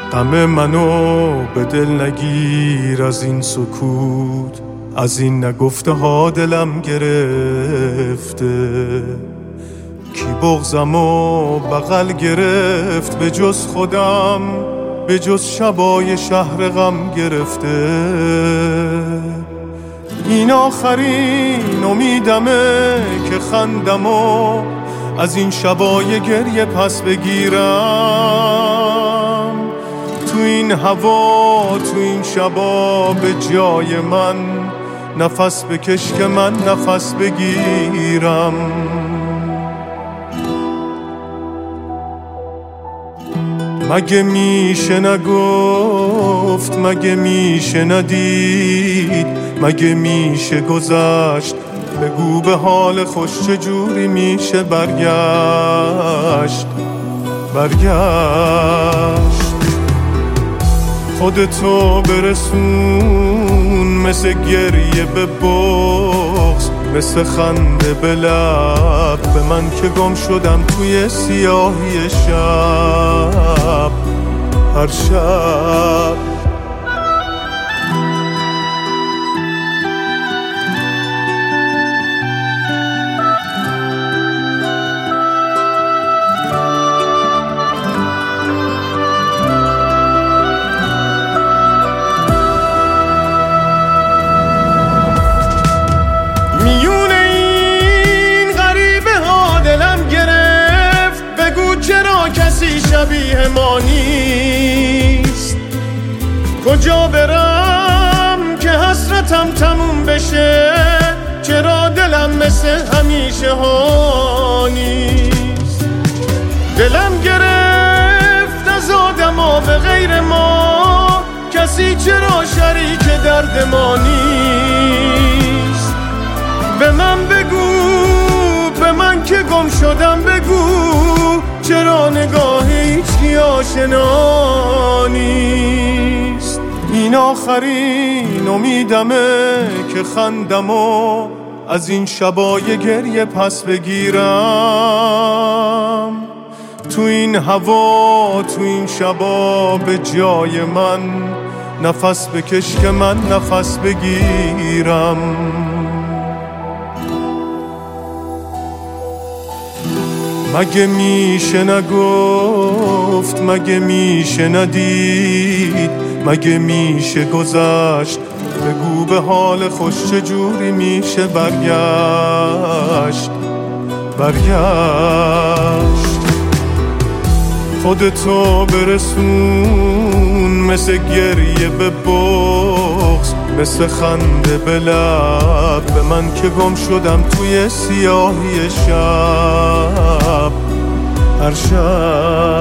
غم منو به دل نگیر، از این سکوت از این نگفته ها دلم گرفته. کی بغضمو بغل گرفت به جز خودم، به جز شبای شهر غم گرفته. این آخرین امیدمه که خندمو از این شبای گریه پس بگیرم. تو این هوا تو این شبا به جای من نفس بکش که من نفس بگیرم. مگه میشه نگفت، مگه میشه ندید، مگه میشه گذشت؟ بگو به حال خوش چجوری میشه برگشت. خودتو برسون مثل گریه به بغض، مثل خنده به لب به من که گم شدم توی سیاهی شب. هر شب میون این غریبه ها دلم گرفت، بگو چرا کسی شبیه ما نیست؟ کجا برم که حسرتم تموم بشه؟ چرا دلم مثل همیشه ها نیست؟ دلم گرفت از آدما به غیر ما، کسی چرا شریک درد ما نیست؟ به من بگو، به من که گم شدم بگو، چرا نگاه هیچکی آشنا نیست؟ این آخرین امیدمه که خندمو از این شبای گریه پس بگیرم. تو این هوا تو این شبا به جای من نفس بکش که من نفس بگیرم. مگه میشه نگفت، مگه میشه ندید، مگه میشه گذشت؟ بگو به حال خوش چجوری میشه برگشت. خودتو برسون مثل گریه به بغض، مثل خنده به لب به من که گم شدم توی سیاهی شب. هر شب